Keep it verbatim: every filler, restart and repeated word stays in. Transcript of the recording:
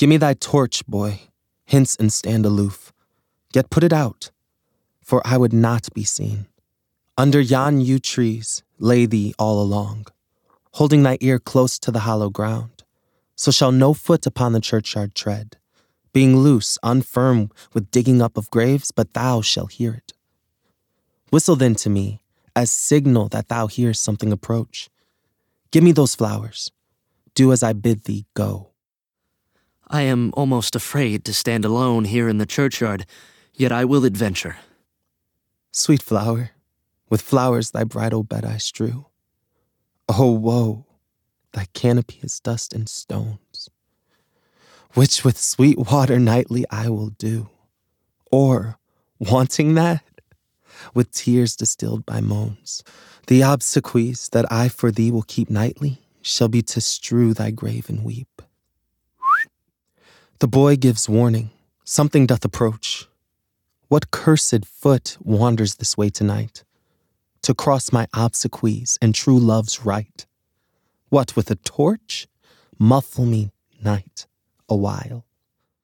Give me thy torch, boy, hence and stand aloof. Yet put it out, for I would not be seen. Under yon yew trees lay thee all along, holding thy ear close to the hollow ground. So shall no foot upon the churchyard tread, being loose, unfirm with digging up of graves, but thou shalt hear it. Whistle then to me, as signal that thou hearest something approach. Give me those flowers. Do as I bid thee, go. I am almost afraid to stand alone here in the churchyard, yet I will adventure. Sweet flower, with flowers thy bridal bed I strew. Oh, woe, thy canopy is dust and stones, which with sweet water nightly I will do. Or, wanting that, with tears distilled by moans, the obsequies that I for thee will keep nightly shall be to strew thy grave and weep. The boy gives warning, something doth approach. What cursed foot wanders this way tonight, to cross my obsequies and true love's right? What, with a torch? Muffle me, night, awhile.